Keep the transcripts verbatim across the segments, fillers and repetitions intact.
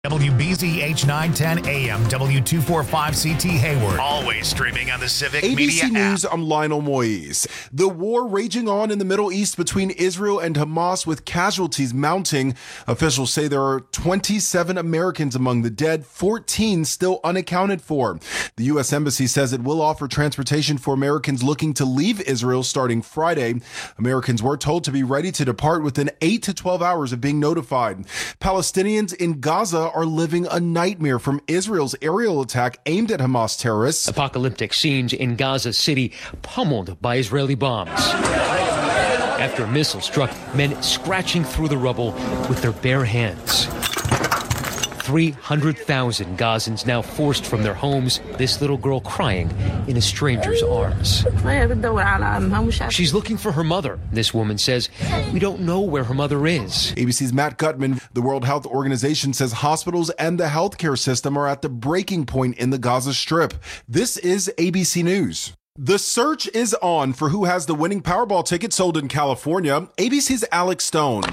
W B Z H nine ten A M, W two forty-five C T Hayward. Always streaming on the Civic A B C Media News, app. I'm Lionel Moise. The war raging on in the Middle East between Israel and Hamas with casualties mounting. Officials say there are twenty-seven Americans among the dead, fourteen still unaccounted for. The U S Embassy says it will offer transportation for Americans looking to leave Israel starting Friday. Americans were told to be ready to depart within eight to twelve hours of being notified. Palestinians in Gaza are living a nightmare from Israel's aerial attack aimed at Hamas terrorists. Apocalyptic scenes in Gaza City pummeled by Israeli bombs. After a missile struck, men scratching through the rubble with their bare hands. three hundred thousand Gazans now forced from their homes, this little girl crying in a stranger's arms. She's looking for her mother. This woman says, we don't know where her mother is. A B C's Matt Gutman. The World Health Organization says hospitals and the healthcare system are at the breaking point in the Gaza Strip. This is A B C News. The search is on for who has the winning Powerball ticket sold in California. A B C's Alex Stone.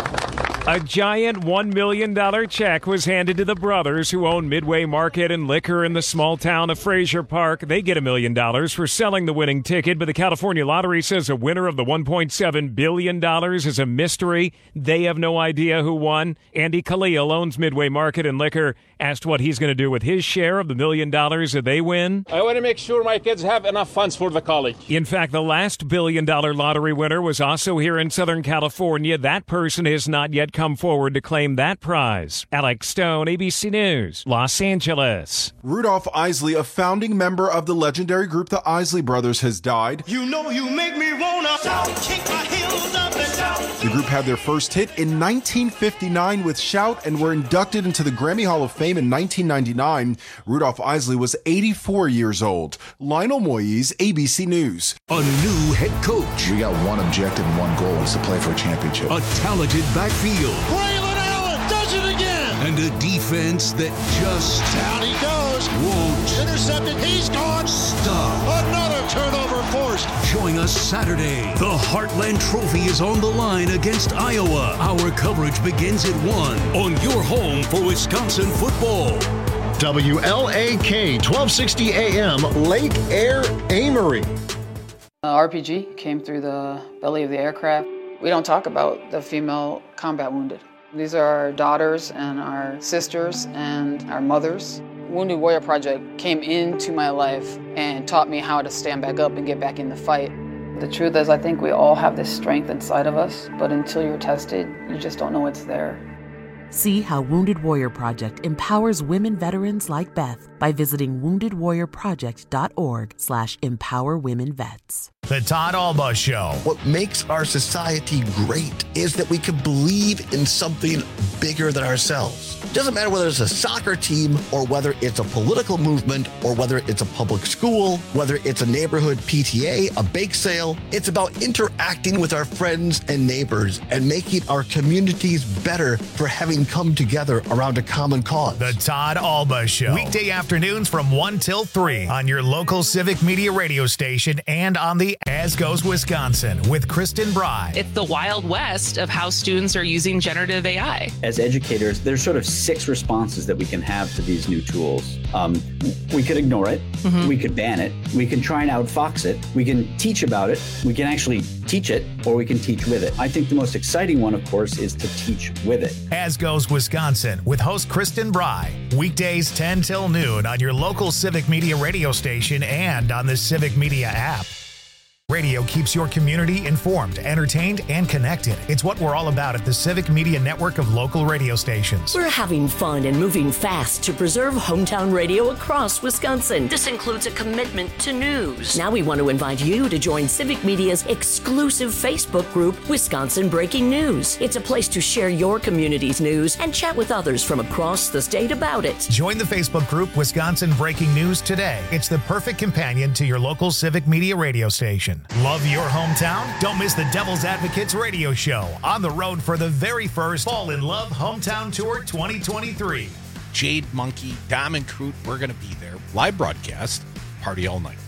A giant one million dollars check was handed to the brothers who own Midway Market and Liquor in the small town of Frazier Park. They get a million dollars for selling the winning ticket, but the California Lottery says a winner of the one point seven billion dollars is a mystery. They have no idea who won. Andy Khalil owns Midway Market and Liquor, asked what he's going to do with his share of the million dollars that they win. I want to make sure my kids have enough funds for the college. In fact, the last billion-dollar lottery winner was also here in Southern California. That person has not yet come forward to claim that prize. Alex Stone, A B C News, Los Angeles. Rudolph Isley, a founding member of the legendary group the Isley Brothers, has died. You know you make me wanna shout, kick my heels up and shout. The group had their first hit in nineteen fifty-nine with Shout and were inducted into the Grammy Hall of Fame in nineteen ninety-nine. Rudolph Isley was eighty-four years old. Lionel Moise, A B C News. A new head coach. We got one objective and one goal, is to play for a championship. A talented backfield. Braylon Allen does it again. And a defense that just Down he goes. won't Intercepted. He's gone. stop. Another turnover forced. Join us Saturday. The Heartland Trophy is on the line against Iowa. Our coverage begins at one on your home for Wisconsin football. W L A K, twelve sixty A M, Lake Air, Amory. Uh, R P G came through the belly of the aircraft. We don't talk about the female combat wounded. These are our daughters and our sisters and our mothers. Wounded Warrior Project came into my life and taught me how to stand back up and get back in the fight. The truth is, I think we all have this strength inside of us, but until you're tested, you just don't know it's there. See how Wounded Warrior Project empowers women veterans like Beth by visiting wounded warrior project dot org slash empower women vets. The Todd Alba Show. What makes our society great is that we can believe in something bigger than ourselves. It doesn't matter whether it's a soccer team or whether it's a political movement or whether it's a public school, whether it's a neighborhood P T A, a bake sale. It's about interacting with our friends and neighbors and making our communities better for having come together around a common cause. The Todd Alba Show. Weekday afternoons from one till three on your local Civic Media radio station and on the As Goes Wisconsin with Kristen Bry. It's the Wild West of how students are using generative A I. As educators, there's sort of six responses that we can have to these new tools. Um, we could ignore it. Mm-hmm. We could ban it. We can try and outfox it. We can teach about it. We can actually teach it, or we can teach with it. I think the most exciting one, of course, is to teach with it. As Goes Wisconsin with host Kristen Bry. Weekdays ten till noon on your local Civic Media radio station and on the Civic Media app. Radio keeps your community informed, entertained, and connected. It's what we're all about at the Civic Media network of local radio stations. We're having fun and moving fast to preserve hometown radio across Wisconsin. This includes a commitment to news. Now we want to invite you to join Civic Media's exclusive Facebook group, Wisconsin Breaking News. It's a place to share your community's news and chat with others from across the state about it. Join the Facebook group, Wisconsin Breaking News today. It's the perfect companion to your local Civic Media radio station. Love your hometown? Don't miss the Devil's Advocates radio show on the road for the very first Fall in Love Hometown Tour twenty twenty-three. Jade Monkey, Diamond Crute, we're going to be there. Live broadcast, party all night.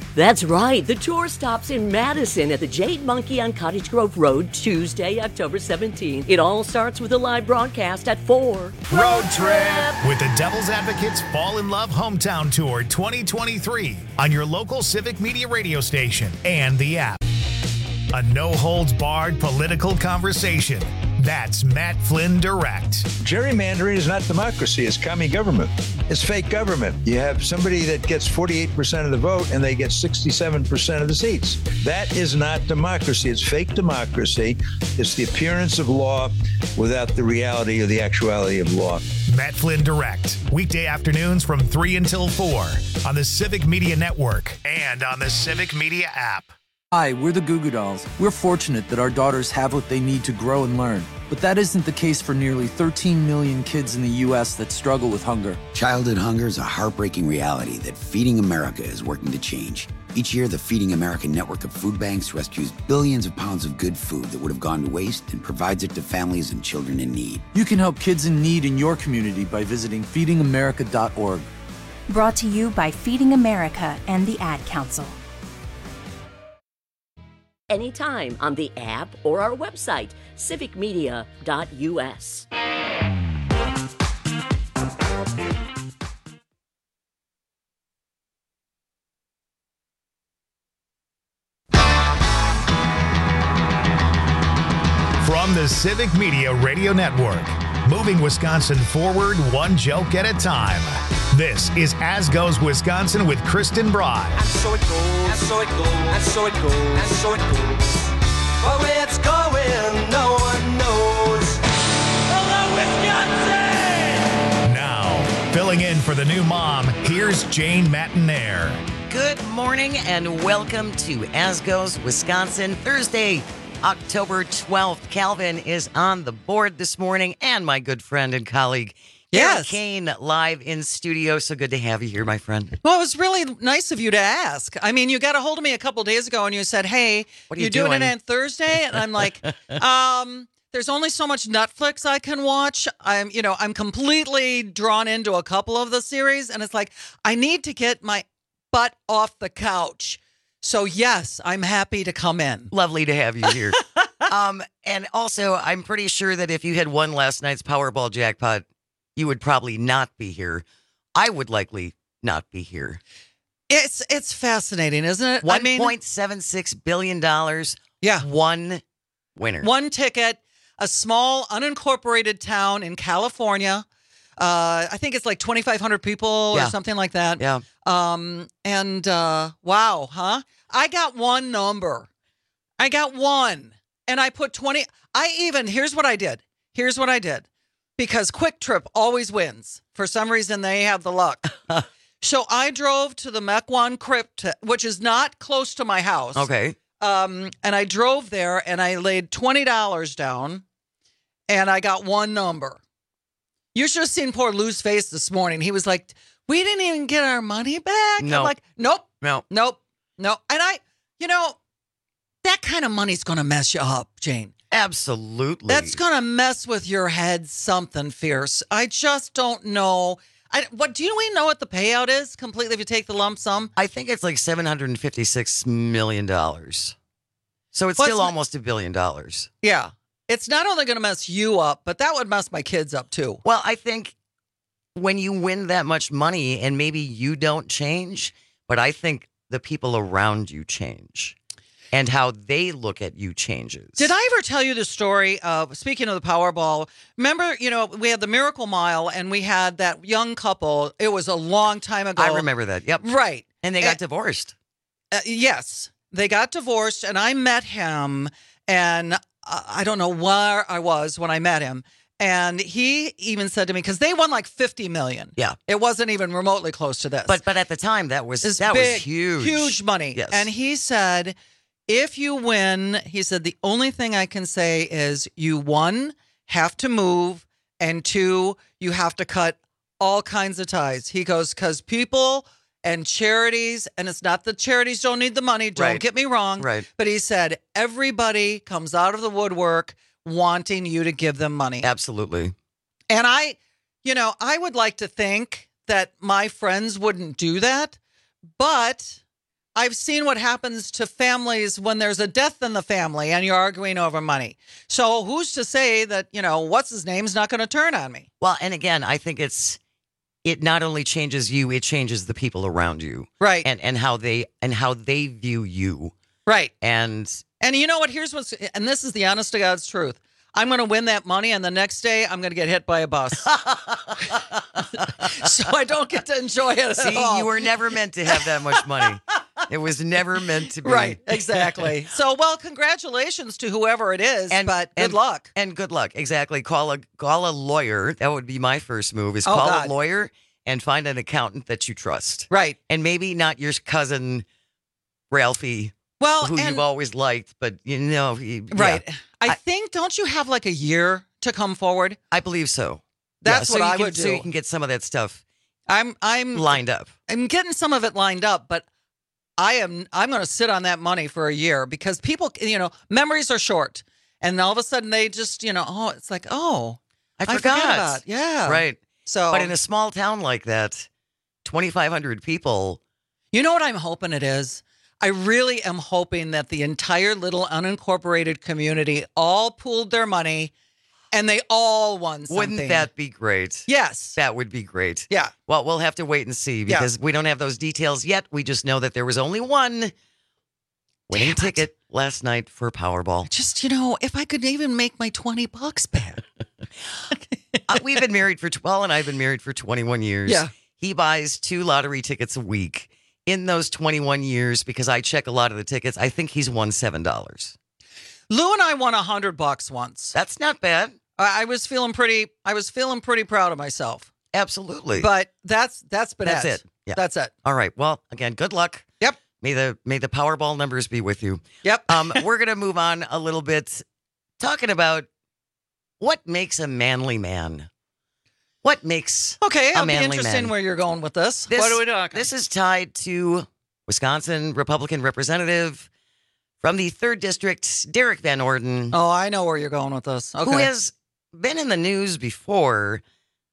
That's right. The tour stops in Madison at the Jade Monkey on Cottage Grove Road, Tuesday, October seventeenth. It all starts with a live broadcast at four. Road trip with the Devil's Advocates Fall in Love Hometown Tour twenty twenty-three on your local Civic Media radio station and the app. A no-holds-barred political conversation. That's Matt Flynn Direct. Gerrymandering is not democracy. It's commie government. It's fake government. You have somebody that gets forty-eight percent of the vote and they get sixty-seven percent of the seats. That is not democracy. It's fake democracy. It's the appearance of law without the reality or the actuality of law. Matt Flynn Direct. Weekday afternoons from three until four on the Civic Media Network and on the Civic Media app. Hi, we're the Goo Goo Dolls. We're fortunate that our daughters have what they need to grow and learn. But that isn't the case for nearly thirteen million kids in the U S that struggle with hunger. Childhood hunger is a heartbreaking reality that Feeding America is working to change. Each year, the Feeding America network of food banks rescues billions of pounds of good food that would have gone to waste and provides it to families and children in need. You can help kids in need in your community by visiting feeding america dot org. Brought to you by Feeding America and the Ad Council. Anytime on the app or our website, civic media dot u s. From the Civic Media Radio Network, moving Wisconsin forward one joke at a time. This is As Goes Wisconsin with Kristen Bry. And so it goes, and so it goes, and so it goes, and so it goes. But where it's going, no one knows. Hello, Wisconsin! Now, filling in for the new mom, here's Jane Matinaire. Good morning and welcome to As Goes Wisconsin, Thursday, October twelfth. Calvin is on the board this morning, and my good friend and colleague, Yes. Kane, live in studio. So good to have you here, my friend. Well, it was really nice of you to ask. I mean, you got a hold of me a couple days ago and you said, hey, what are you, you doing? doing it on Thursday? And I'm like, um, there's only so much Netflix I can watch. I'm, you know, I'm completely drawn into a couple of the series. And it's like, I need to get my butt off the couch. So, yes, I'm happy to come in. Lovely to have you here. um, and also, I'm pretty sure that if you had won last night's Powerball jackpot, you would probably not be here. I would likely not be here. It's it's fascinating, isn't it? one point seven six billion dollars. Yeah. One winner. One ticket, a small unincorporated town in California. Uh, I think it's like twenty-five hundred people yeah. or something like that. Yeah. Um, and uh, wow, huh? I got one number. I got one. And I put twenty. I even, here's what I did. Here's what I did. Because Quick Trip always wins. For some reason, they have the luck. So I drove to the Mequon Crypt, which is not close to my house. Okay. Um, and I drove there and I laid twenty dollars down and I got one number. You should have seen poor Lou's face this morning. He was like, we didn't even get our money back. No. I'm like, nope, no, nope, no. And I, you know, that kind of money's going to mess you up, Jane. Absolutely. That's going to mess with your head something fierce. I just don't know. I, what do you we know what the payout is completely if you take the lump sum? I think it's like seven hundred fifty-six million dollars. So it's What's still the, almost a billion dollars. Yeah. It's not only going to mess you up, but that would mess my kids up too. Well, I think when you win that much money and maybe you don't change, but I think the people around you change. And how they look at you changes. Did I ever tell you the story of, speaking of the Powerball, remember, you know, we had the Miracle Mile and we had that young couple. It was a long time ago. I remember that. Yep. Right. And they got and, divorced. Uh, yes. They got divorced and I met him and uh, I don't know where I was when I met him. And he even said to me, because they won like fifty million dollars. Yeah. It wasn't even remotely close to this. But but at the time, that was, it's that big, was huge. Huge money. Yes. And he said, if you win, he said, the only thing I can say is you, one, have to move, and two, you have to cut all kinds of ties. He goes, because people and charities, and it's not that charities don't need the money, don't right. get me wrong. Right. But he said, everybody comes out of the woodwork wanting you to give them money. Absolutely. And I, you know, I would like to think that my friends wouldn't do that, but I've seen what happens to families when there's a death in the family and you're arguing over money. So who's to say that, you know, what's his name's not going to turn on me? Well, and again, I think it's it not only changes you, it changes the people around you. Right. And and how they and how they view you. Right. And and you know what? Here's what's and this is the honest to God's truth. I'm going to win that money, and the next day I'm going to get hit by a bus. So I don't get to enjoy it See, at all. you were never meant to have that much money. It was never meant to be. Right, exactly. So, well, congratulations to whoever it is, And- but good and- luck. And good luck. Exactly. Call a call a lawyer. That would be my first move is Oh, call God. a lawyer and find an accountant that you trust. Right. And maybe not your cousin Ralphie, Well, who and- you've always liked, but you know, he- yeah. Right. I, think, don't you have like a year to come forward? I believe so. That's Yeah, what so you I can- would do. So you can get some of that stuff I'm I'm lined up. I'm getting some of it lined up, but I am I'm going to sit on that money for a year because people, you know, memories are short, and all of a sudden they just, you know, oh, it's like, oh, I forget forgot. about, yeah, Right. So, But in a small town like that, twenty-five hundred people. you know what I'm hoping it is? I really am hoping that the entire little unincorporated community all pooled their money and they all won something. Wouldn't that be great? Yes. That would be great. Yeah. Well, we'll have to wait and see because we don't have those details yet. We just know that there was only one winning ticket last night for Powerball. Just, you know, if I could even make my twenty bucks back. uh, we've been married for twelve, and I've been married for twenty-one years. Yeah. He buys two lottery tickets a week. In those twenty-one years, because I check a lot of the tickets, I think he's won seven dollars. Lou and I won a hundred bucks once. That's not bad. I, I was feeling pretty. I was feeling pretty proud of myself. Absolutely. But that's that's been That's it. Yeah. That's it. All right. Well, again, good luck. Yep. May the may the Powerball numbers be with you. Yep. Um, we're gonna move on a little bit, talking about what makes a manly man. What makes Okay, a I'll be manly interested man? in where you're going with this. This, what are we talking? This is tied to Wisconsin Republican Representative from the third District, Derek Van Orden. Oh, I know where you're going with this. Okay. Who has been in the news before.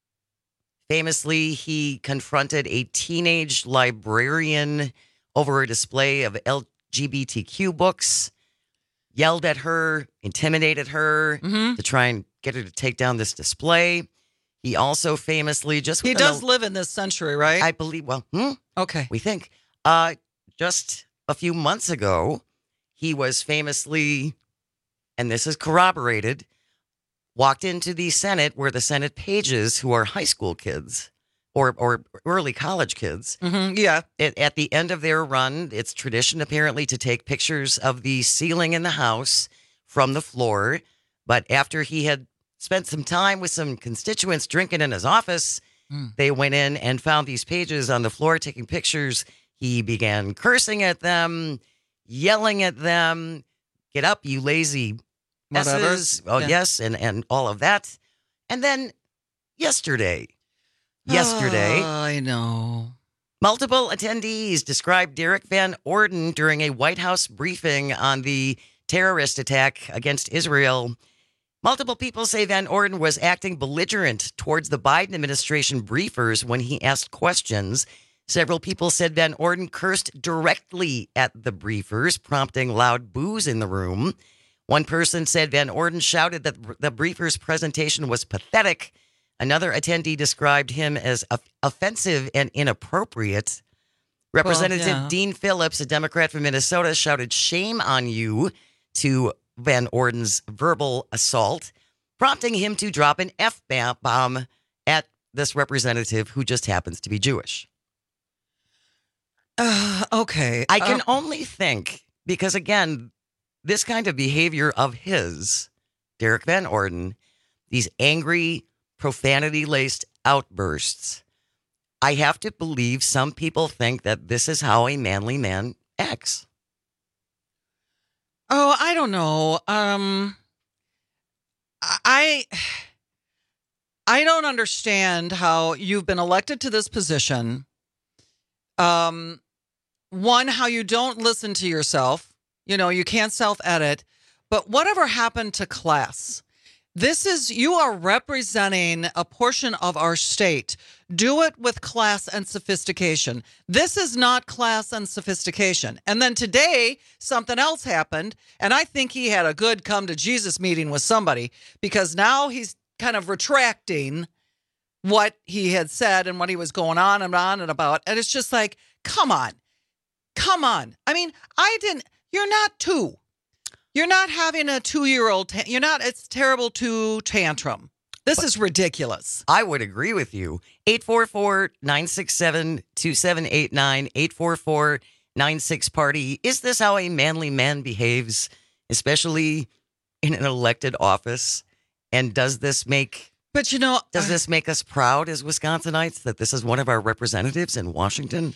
Famously, he confronted a teenage librarian over a display of L G B T Q books, yelled at her, intimidated her Mm-hmm. to try and get her to take down this display. He also famously just He within does a- live in this century, right? I believe. Well, hmm, okay. we think. Uh, just a few months ago, he was famously, and this is corroborated, walked into the Senate where the Senate pages, who are high school kids or or early college kids, Mm-hmm. Yeah. at, at the end of their run, it's tradition apparently to take pictures of the ceiling in the house from the floor. But after he had spent some time with some constituents drinking in his office, Mm. they went in and found these pages on the floor taking pictures. He began cursing at them, yelling at them, "Get up, you lazy Whatever. S's." Oh, Yeah. yes, and, and all of that. And then yesterday, yesterday, Oh, I know. multiple attendees described Derek Van Orden during a White House briefing on the terrorist attack against Israel. Multiple people say Van Orden was acting belligerent towards the Biden administration briefers when he asked questions. Several people said Van Orden cursed directly at the briefers, prompting loud boos in the room. One person said Van Orden shouted that the briefers' presentation was pathetic. Another attendee described him as off- offensive and inappropriate. Representative yeah. Dean Phillips, a Democrat from Minnesota, shouted "shame on you" to Van Orden's verbal assault, prompting him to drop an F-bomb at this representative who just happens to be Jewish. Uh, okay. I can Uh, only think, because again, this kind of behavior of his, Derek Van Orden, these angry, profanity-laced outbursts, I have to believe some people think that this is how a manly man acts. Oh, I don't know. Um, I I don't understand how you've been elected to this position. Um, one, how you don't listen to yourself. You know, you can't self-edit. But whatever happened to class? This is, you are representing a portion of our state. Do it with class and sophistication. This is not class and sophistication. And then today, something else happened, and I think he had a good come to Jesus meeting with somebody, because now he's kind of retracting what he had said and what he was going on and on and about. And it's just like, come on, come on. I mean, I didn't, you're not two. You're not having a two-year-old, ta- you're not, it's terrible two tantrum. This but is ridiculous. I would agree with you. eight four four, nine six seven, two seven eight nine, eight four four, nine six party. Is this how a manly man behaves, especially in an elected office? And does this make, but you know, does I, this make us proud as Wisconsinites that this is one of our representatives in Washington?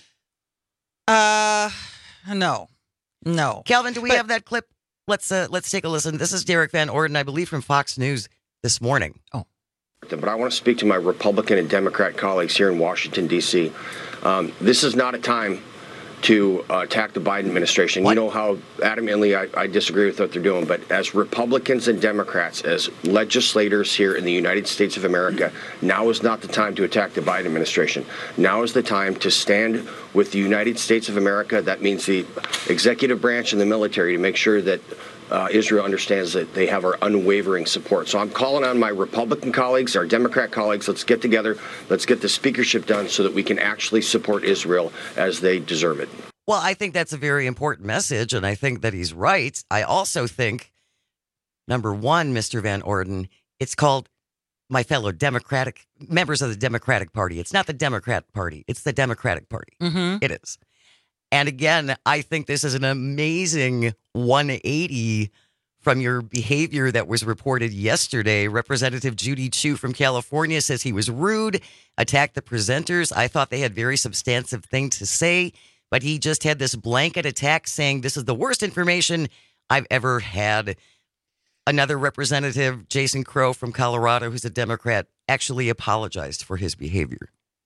Uh, no, no. Calvin, do we but, have that clip? Let's uh, let's take a listen. This is Derek Van Orden, I believe, from Fox News this morning. Oh. But I want to speak to my Republican and Democrat colleagues here in Washington, D C. Um, this is not a time to uh, attack the Biden administration. What? You know how adamantly I, I disagree with what they're doing, but as Republicans and Democrats, as legislators here in the United States of America, now is not the time to attack the Biden administration. Now is the time to stand with the United States of America. That means the executive branch and the military, to make sure that Uh, Israel understands that they have our unwavering support. So I'm calling on my Republican colleagues, our Democrat colleagues, let's get together, let's get the speakership done so that we can actually support Israel as they deserve it. Well, I think that's a very important message, and I think that he's right. I also think, number one, Mister Van Orden, it's called my fellow Democratic members of the Democratic Party. It's not the Democrat Party. It's the Democratic Party. Mm-hmm. It is. And again, I think this is an amazing one eighty from your behavior that was reported yesterday. Representative Judy Chu from California says he was rude, attacked the presenters. I thought they had very substantive things to say, but he just had this blanket attack saying this is the worst information I've ever had. Another representative, Jason Crow from Colorado, who's a Democrat, actually apologized for his behavior.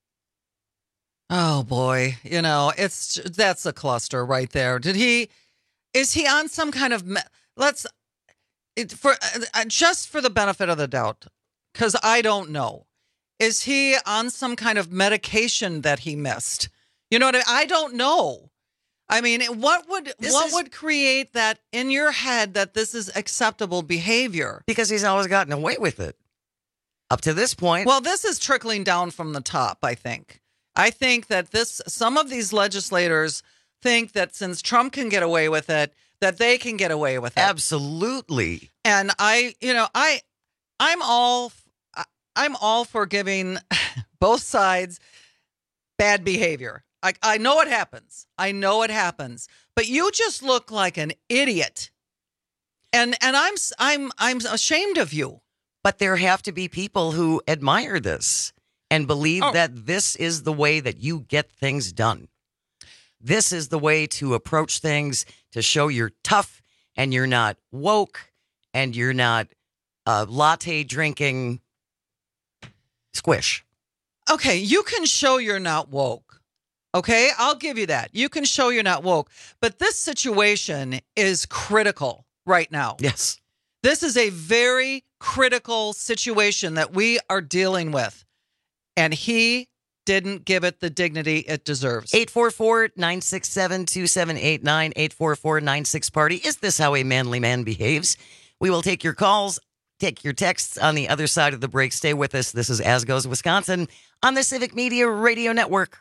Oh boy, you know, it's that's a cluster right there. Did he, is he on some kind of, me, let's, it, for uh, just for the benefit of the doubt, because I don't know, is he on some kind of medication that he missed? You know what I mean? I don't know. I mean, what would this what is, would create that in your head that this is acceptable behavior? Because he's always gotten away with it up to this point. Well, this is trickling down from the top, I think. I think that this, some of these legislators think that since Trump can get away with it, that they can get away with it. Absolutely. And I, you know, I, I'm all, I'm all for giving both sides bad behavior. I, I know it happens. I know it happens. But you just look like an idiot. And and I'm I'm I'm ashamed of you. But there have to be people who admire this and believe oh. that this is the way that you get things done. This is the way to approach things, to show you're tough and you're not woke and you're not uh, latte drinking squish. Okay, you can show you're not woke. Okay, I'll give you that. You can show you're not woke. But this situation is critical right now. Yes. This is a very critical situation that we are dealing with. And he didn't give it the dignity it deserves. eight four four, nine six seven, two seven eight nine, eight four four, nine six party. Is this how a manly man behaves? We will take your calls, take your texts on the other side of the break. Stay with us. This is As Goes Wisconsin on the Civic Media Radio Network.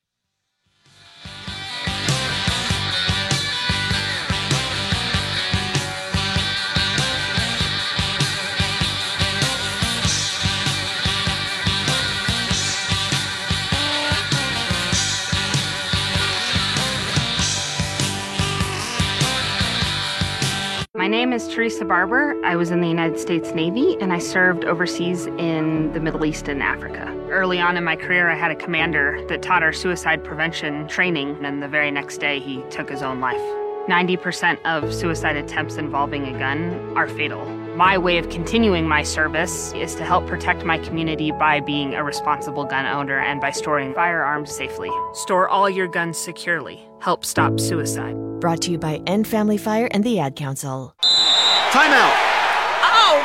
My name is Teresa Barber. I was in the United States Navy, and I served overseas in the Middle East and Africa. Early on in my career, I had a commander that taught our suicide prevention training, and the very next day, he took his own life. ninety percent of suicide attempts involving a gun are fatal. My way of continuing my service is to help protect my community by being a responsible gun owner and by storing firearms safely. Store all your guns securely. Help stop suicide. Brought to you by End Family Fire and the Ad Council. Time out. All right.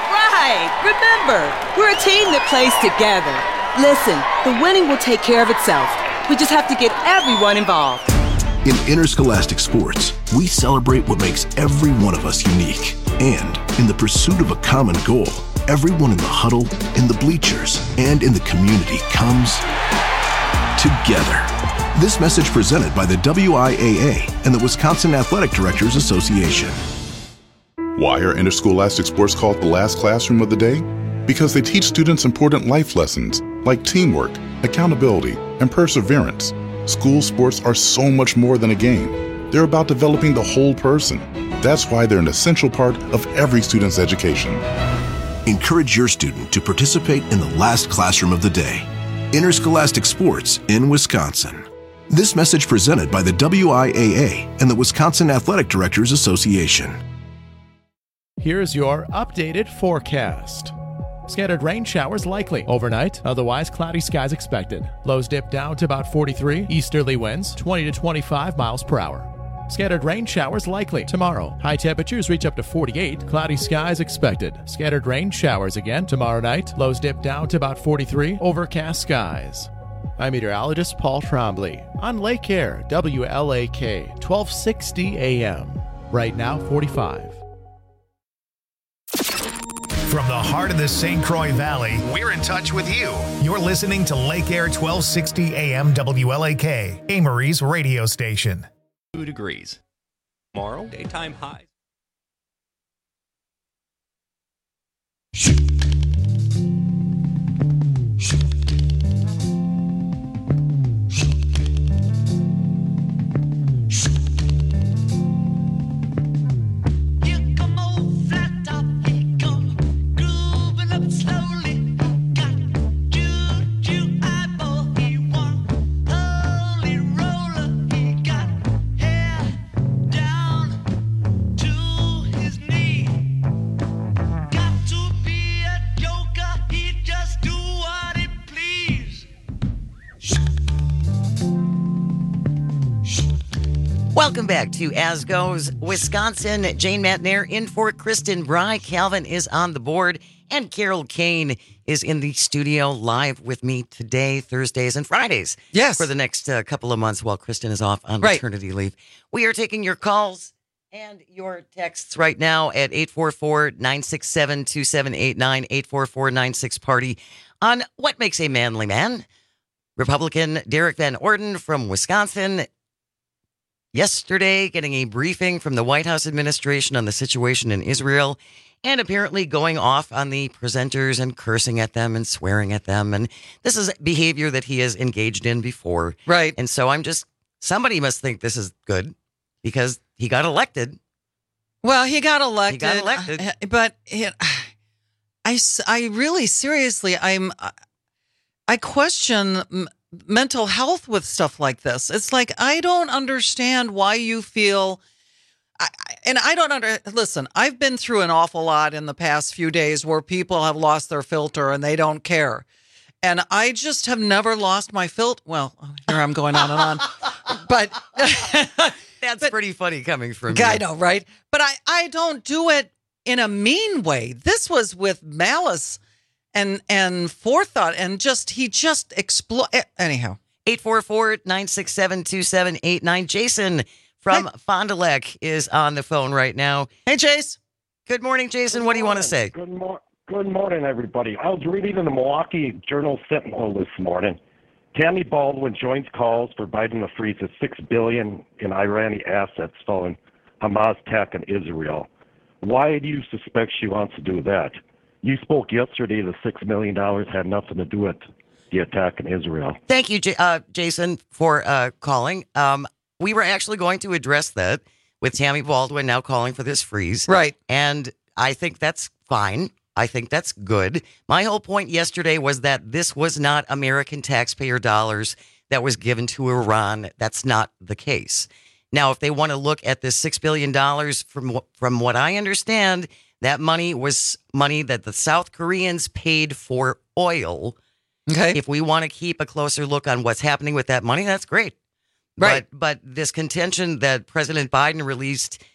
right. Remember, we're a team that plays together. Listen, the winning will take care of itself. We just have to get everyone involved. In interscholastic sports, we celebrate what makes every one of us unique. And in the pursuit of a common goal, everyone in the huddle, in the bleachers, and in the community comes together. This message presented by the W I A A and the Wisconsin Athletic Directors Association. Why are interscholastic sports called the last classroom of the day? Because they teach students important life lessons like teamwork, accountability, and perseverance. School sports are so much more than a game. They're about developing the whole person. That's why they're an essential part of every student's education. Encourage your student to participate in the last classroom of the day. Interscholastic sports in Wisconsin. This message presented by the W I A A and the Wisconsin Athletic Directors Association. Here's your updated forecast. Scattered rain showers likely overnight, otherwise cloudy skies expected. Lows dip down to about forty-three, easterly winds twenty to twenty-five miles per hour. Scattered rain showers likely tomorrow. High temperatures reach up to forty-eight, cloudy skies expected. Scattered rain showers again tomorrow night. Lows dip down to about forty-three, overcast skies. I'm meteorologist Paul Trombley on Lake Air, W L A K, twelve sixty A M. Right now, forty-five. From the heart of the Saint Croix Valley, we're in touch with you. You're listening to Lake Air twelve sixty A M W L A K, Amory's radio station. Two degrees. Tomorrow, daytime highs. Welcome back to As Goes Wisconsin. Jane Matnair in for Kristen Bry. Calvin is on the board, and Carol Kane is in the studio live with me today, Thursdays and Fridays. Yes. For the next uh, couple of months while Kristen is off on Right. maternity leave. We are taking your calls and your texts right now at eight four four, nine six seven, two seven eight nine, eight four four nine six party on what makes a manly man. Republican Derek Van Orden from Wisconsin yesterday getting a briefing from the White House administration on the situation in Israel, and apparently going off on the presenters and cursing at them and swearing at them. And this is behavior that he has engaged in before. Right. And so I'm just, somebody must think this is good because he got elected. Well, he got elected. He got elected. uh, But it, I, s- I really, seriously, I'm, I question m- mental health with stuff like this. It's like, I don't understand why you feel, I, I- and I don't under, listen, I've been through an awful lot in the past few days where people have lost their filter and they don't care. And I just have never lost my filter. Well, here I'm going on and on, but that's pretty funny coming from you. I know, right? But I, I don't do it in a mean way. This was with malice and and forethought, and just he just explode. Anyhow, eight four four, nine six seven, two seven eight nine. Jason from Fond du Lac is on the phone right now. Hey, Jace. Good morning, Jason. Good what do you want to morning. say? Good, mor- good morning, everybody. I was reading in the Milwaukee Journal Sentinel this morning. Tammy Baldwin joins calls for Biden to freeze the six billion dollars in Iranian assets following Hamas attack on Israel. Why do you suspect she wants to do that? You spoke yesterday the six million dollars had nothing to do with the attack in Israel. Thank you, J- uh, Jason, for uh, calling. Um, we were actually going to address that with Tammy Baldwin now calling for this freeze. Right. And I think that's fine. I think that's good. My whole point yesterday was that this was not American taxpayer dollars that was given to Iran. That's not the case. Now, if they want to look at this six billion dollars, from, from what I understand, that money was money that the South Koreans paid for oil. Okay. If we want to keep a closer look on what's happening with that money, that's great. Right. But, but this contention that President Biden released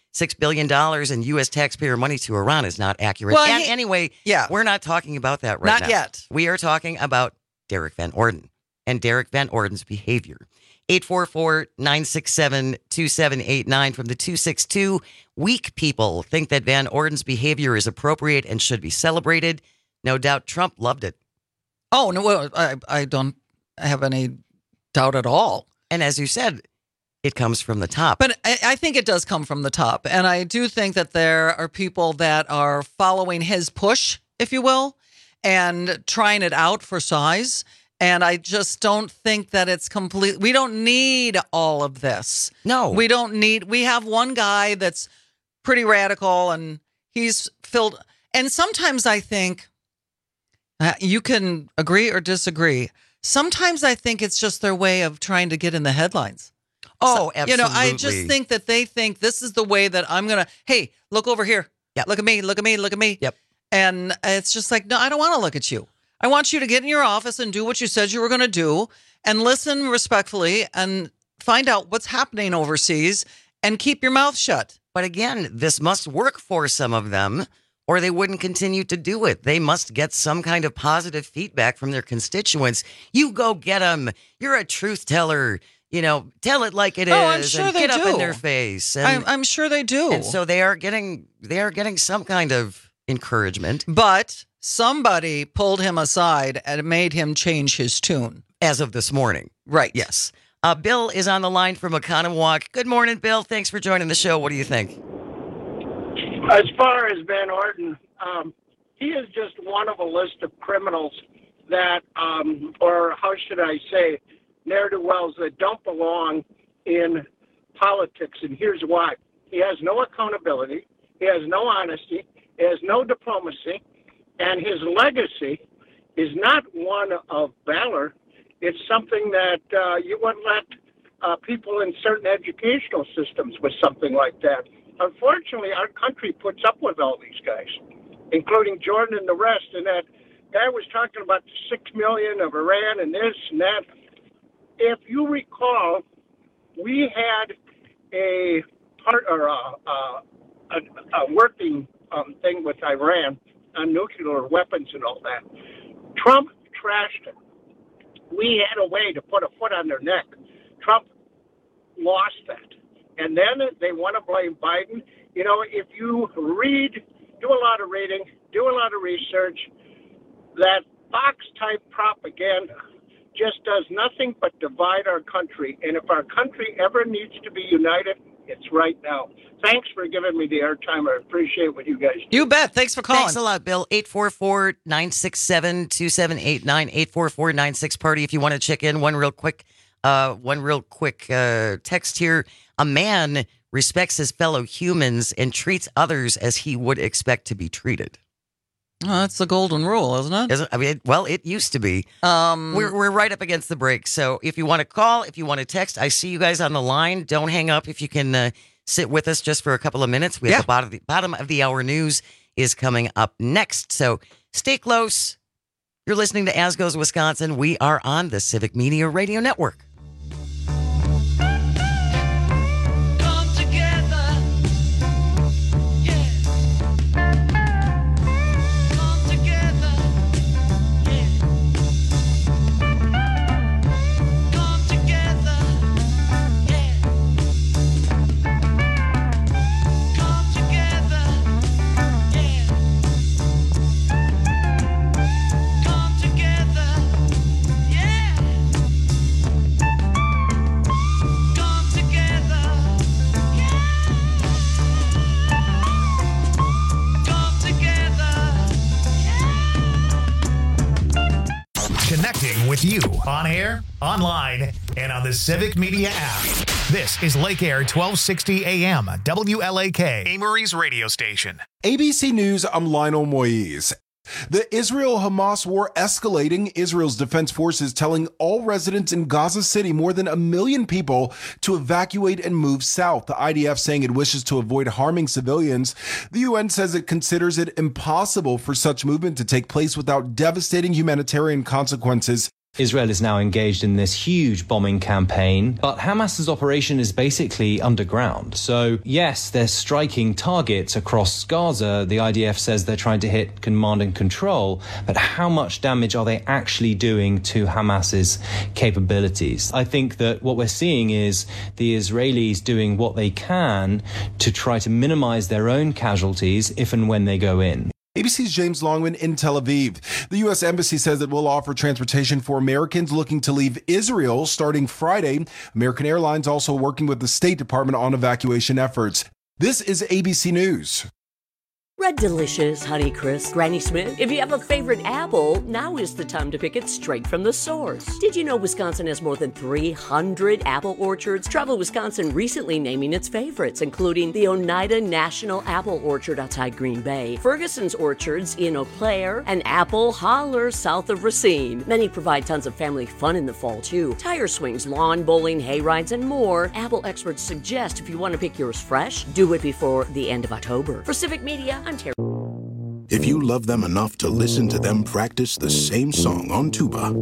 six billion dollars in U S taxpayer money to Iran is not accurate. Well, and he- anyway, yeah. we're not talking about that right Not now. yet. We are talking about Derek Van Orden and Derek Van Orden's behavior. eight four four, nine six seven, two seven eight nine from the two six two. Weak people think that Van Orden's behavior is appropriate and should be celebrated. No doubt Trump loved it. Oh, no, well, I, I don't have any doubt at all. And as you said, it comes from the top. But I, I think it does come from the top. And I do think that there are people that are following his push, if you will, and trying it out for size. And I just don't think that it's complete. We don't need all of this. No. We don't need, we have one guy that's pretty radical and he's filled. And sometimes I think, uh, you can agree or disagree. Sometimes I think it's just their way of trying to get in the headlines. Oh, So, you know, I just absolutely. think that they think this is the way that I'm going to, hey, look over here. Yep. Look at me, look at me, look at me. Yep. And it's just like, no, I don't want to look at you. I want you to get in your office and do what you said you were going to do and listen respectfully and find out what's happening overseas and keep your mouth shut. But again, this must work for some of them or they wouldn't continue to do it. They must get some kind of positive feedback from their constituents. You go get them. You're a truth teller. You know, tell it like it is. Oh, I'm sure and they get up in do. their face. And, I'm, I'm sure they do. and so they are getting they are getting some kind of encouragement. But somebody pulled him aside and made him change his tune. As of this morning. Right. Yes. Uh, Bill is on the line from Oconomowoc. Good morning, Bill. Thanks for joining the show. What do you think? As far as Van Orden, um, he is just one of a list of criminals that, um, or how should I say, ne'er-do-wells that don't belong in politics. And here's why. He has no accountability. He has no honesty. He has no diplomacy. And his legacy is not one of valor. It's something that uh, you wouldn't let uh, people in certain educational systems with something like that. Unfortunately, our country puts up with all these guys, including Jordan and the rest. And that guy was talking about the six million of Iran and this and that. If you recall, we had a part or a, a, a, a working um, thing with Iran on nuclear weapons and all that. Trump trashed it. We had a way to put a foot on their neck. Trump lost that. And then they want to blame Biden. You know, if you read, do a lot of reading, do a lot of research, that Fox-type propaganda just does nothing but divide our country. And if our country ever needs to be united, it's right now. Thanks for giving me the airtime. I appreciate what you guys do. You bet. Thanks for calling. Thanks a lot, Bill. eight four four, nine six seven, two seven eight nine, eight four four, nine six party. If you want to check in, one real quick, uh, one real quick uh, text here. A man respects his fellow humans and treats others as he would expect to be treated. Oh, that's the golden rule, isn't it? Isn't, I mean, it, well, it used to be. Um, we're we're right up against the break. So if you want to call, if you want to text, I see you guys on the line. Don't hang up if you can uh, sit with us just for a couple of minutes. We have Yeah. the bottom of the bottom of the hour news is coming up next. So stay close. You're listening to As Goes Wisconsin. We are on the Civic Media Radio Network. Come together, yeah. Come together, yeah. Come together, yeah. Come together, yeah. Come together, yeah. Come together, yeah. Come together, Connecting with you on air, online, and on the Civic Media app. This is Lake Air twelve sixty A M, W L A K, Amory's radio station. A B C News, I'm Lionel Moise. The Israel-Hamas war escalating. Israel's defense forces telling all residents in Gaza City, more than a million people, to evacuate and move south. The I D F saying it wishes to avoid harming civilians. The U N says it considers it impossible for such movement to take place without devastating humanitarian consequences. Israel is now engaged in this huge bombing campaign, but Hamas's operation is basically underground. So, yes, they're striking targets across Gaza. The I D F says they're trying to hit command and control, but how much damage are they actually doing to Hamas's capabilities? I think that what we're seeing is the Israelis doing what they can to try to minimize their own casualties if and when they go in. A B C's James Longman in Tel Aviv. The U S Embassy says it will offer transportation for Americans looking to leave Israel starting Friday. American Airlines also working with the State Department on evacuation efforts. This is A B C News. Red Delicious, Honeycrisp, Granny Smith. If you have a favorite apple, now is the time to pick it straight from the source. Did you know Wisconsin has more than three hundred apple orchards? Travel Wisconsin recently naming its favorites, including the Oneida National Apple Orchard outside Green Bay, Ferguson's Orchards in Eau Claire, and Apple Holler south of Racine. Many provide tons of family fun in the fall, too. Tire swings, lawn bowling, hay rides, and more. Apple experts suggest if you want to pick yours fresh, do it before the end of October. For Civic Media, I'm Terry. If you love them enough to listen to them practice the same song on tuba,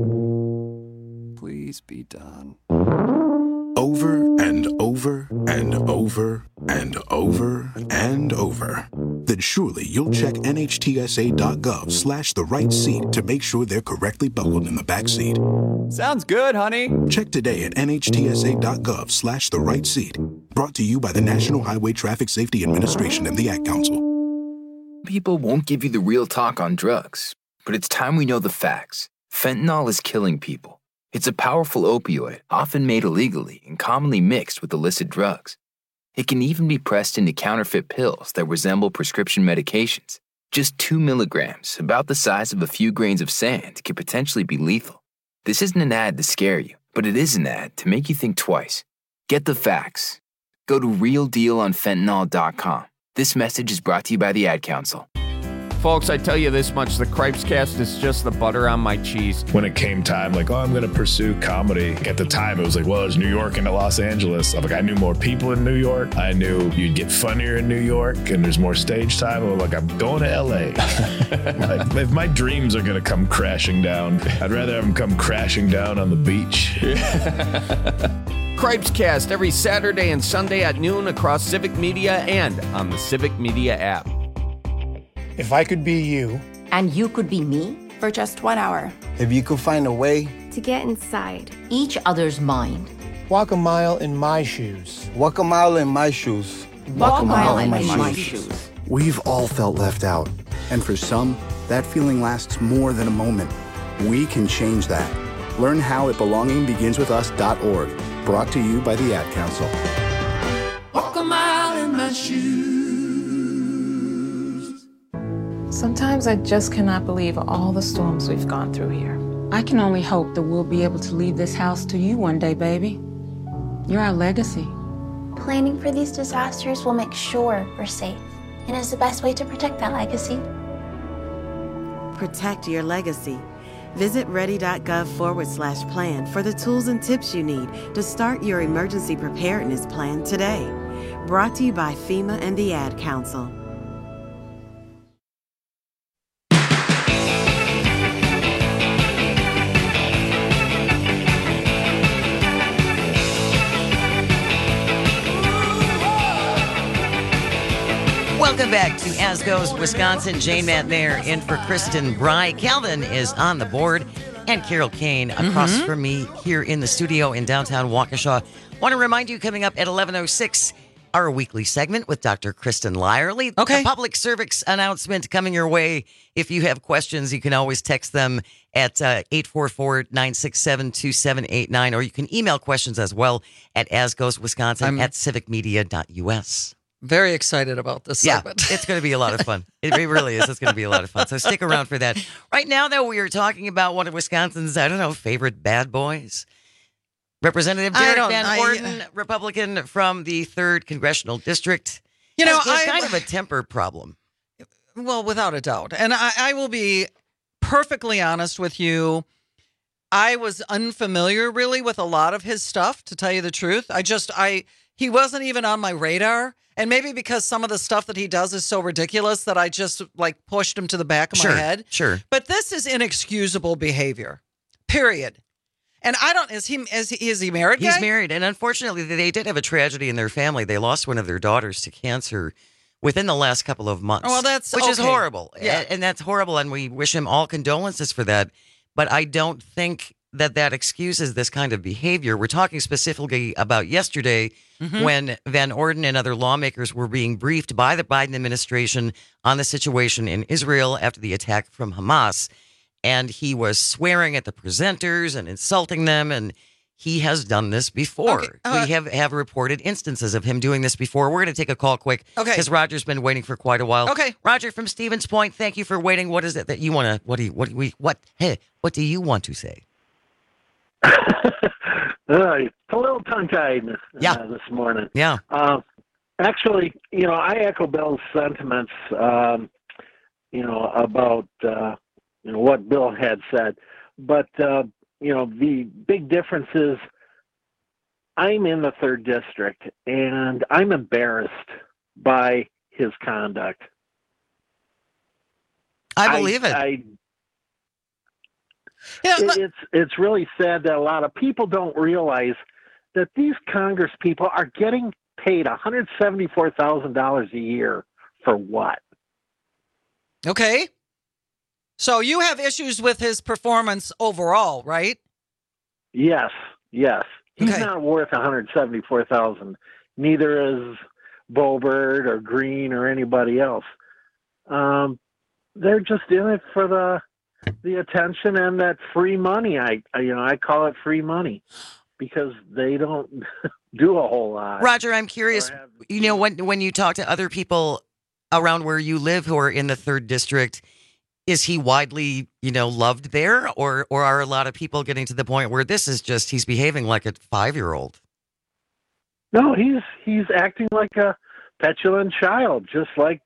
please be done. Over and over and over and over and over, then surely you'll check nhtsa.gov slash the right seat to make sure they're correctly buckled in the back seat. Sounds good, honey. Check today at nhtsa.gov slash the right seat. Brought to you by the National Highway Traffic Safety Administration and the Ad Council. People won't give you the real talk on drugs, but it's time we know the facts. Fentanyl is killing people. It's a powerful opioid, often made illegally and commonly mixed with illicit drugs. It can even be pressed into counterfeit pills that resemble prescription medications. Just two milligrams, about the size of a few grains of sand, can potentially be lethal. This isn't an ad to scare you, but it is an ad to make you think twice. Get the facts. Go to real deal on fentanyl dot com. This message is brought to you by the Ad Council. Folks, I tell you this much, the Cripes Cast is just the butter on my cheese. When it came time, like, oh, I'm going to pursue comedy. At the time, it was like, well, it's New York and Los Angeles. I'm like, I knew more people in New York. I knew you'd get funnier in New York and there's more stage time. I'm like, I'm going to L A. Like, if my dreams are going to come crashing down, I'd rather have them come crashing down on the beach. Cripes Cast every Saturday and Sunday at noon across Civic Media and on the Civic Media app. If I could be you. And you could be me? For just one hour. If you could find a way. To get inside each other's mind. Walk a mile in my shoes. Walk a mile in my shoes. Walk, Walk a mile, mile in, in my, my shoes. shoes. We've all felt left out. And for some, that feeling lasts more than a moment. We can change that. Learn how at belonging begins with us dot org. Brought to you by the Ad Council. Walk a mile in my shoes. Sometimes I just cannot believe all the storms we've gone through here. I can only hope that we'll be able to leave this house to you one day, baby. You're our legacy. Planning for these disasters will make sure we're safe, and is the best way to protect that legacy. Protect your legacy. Visit ready.gov forward slash plan for the tools and tips you need to start your emergency preparedness plan today. Brought to you by FEMA and the Ad Council. Welcome back to As Goes Wisconsin. Jane Matnair in for Kristen Bry. Calvin is on the board, and Carol Kane across mm-hmm. from me here in the studio in downtown Waukesha. Want to remind you, coming up at eleven oh six, our weekly segment with Doctor Kristen Lyerly. Okay. The public service announcement coming your way. If you have questions, you can always text them at uh, eight four four, nine six seven, two seven eight nine, or you can email questions as well at asgoeswisconsin I'm- at civicmedia dot u s. Very excited about this yeah, segment. It's going to be a lot of fun. It really is. It's going to be a lot of fun. So stick around for that. Right now, though, we are talking about one of Wisconsin's, I don't know, favorite bad boys. Representative Derek Van I, Orden, Republican from the third Congressional District. You know, it's kind of a temper problem. Well, without a doubt. And I, I will be perfectly honest with you. I was unfamiliar, really, with a lot of his stuff, to tell you the truth. I just, I... He wasn't even on my radar. And maybe because some of the stuff that he does is so ridiculous that I just like pushed him to the back of sure, my head. Sure. But this is inexcusable behavior. Period. And I don't, is he, is he, is he married? He's guy? married. And unfortunately, they did have a tragedy in their family. They lost one of their daughters to cancer within the last couple of months. Well, that's Which is okay. horrible. Yeah. And, and that's horrible. And we wish him all condolences for that. But I don't think that that excuses this kind of behavior. We're talking specifically about yesterday Mhm. when Van Orden and other lawmakers were being briefed by the Biden administration on the situation in Israel after the attack from Hamas. And he was swearing at the presenters and insulting them. And he has done this before. Okay, uh, we have, have reported instances of him doing this before. We're going to take a call quick. Okay. Because Roger's been waiting for quite a while. Okay. Roger from Stevens Point, thank you for waiting. What is it that you want to, what do you, what do we, what, hey, what do you want to say? Uh, it's a little tongue-tied uh, Yeah. this morning. Yeah. Uh, actually, you know, I echo Bill's sentiments, um, you know, about, uh, you know, what Bill had said. But, uh, you know, the big difference is I'm in the third district, and I'm embarrassed by his conduct. I believe it. I, it, it's it's really sad that a lot of people don't realize that these Congress people are getting paid one hundred seventy-four thousand dollars a year for what? Okay. So you have issues with his performance overall, right? Yes, yes. He's Okay. not worth one hundred seventy-four thousand dollars. Neither is Boebert or Green or anybody else. Um, they're just in it for the the attention and that free money. I, I you know I call it free money because they don't do a whole lot. Roger, I'm curious, you know, when when you talk to other people around where you live who are in the third district, is he widely, you know, loved there, or or are a lot of people getting to the point where this is just he's behaving like a five-year-old? No, he's he's acting like a petulant child, just like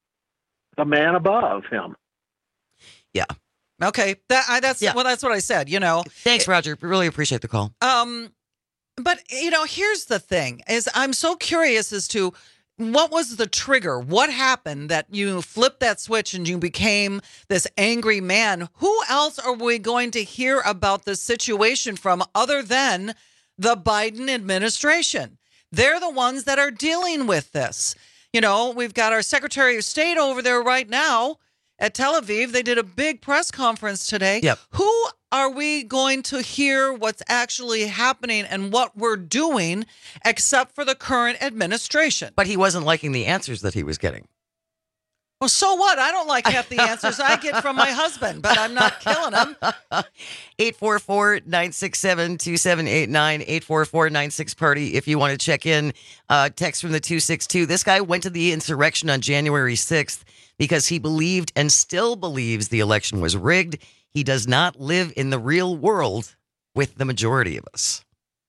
the man above him. Yeah. Okay. That I, that's well, that's what I said. You know. Thanks, Roger. Really appreciate the call. Um, but you know, here's the thing: is I'm so curious as to what was the trigger? What happened that you flipped that switch and you became this angry man? Who else are we going to hear about this situation from other than the Biden administration? They're the ones that are dealing with this. You know, we've got our Secretary of State over there right now at Tel Aviv. They did a big press conference today. Yep. Who are we going to hear what's actually happening and what we're doing except for the current administration? But he wasn't liking the answers that he was getting. Well, so what? I don't like half the answers I get from my husband, but I'm not killing him. eight four four, nine six seven, two seven eight nine, eight four four, nine six party if you want to check in. Uh, text from the two six two. This guy went to the insurrection on January sixth because he believed and still believes the election was rigged. He does not live in the real world with the majority of us.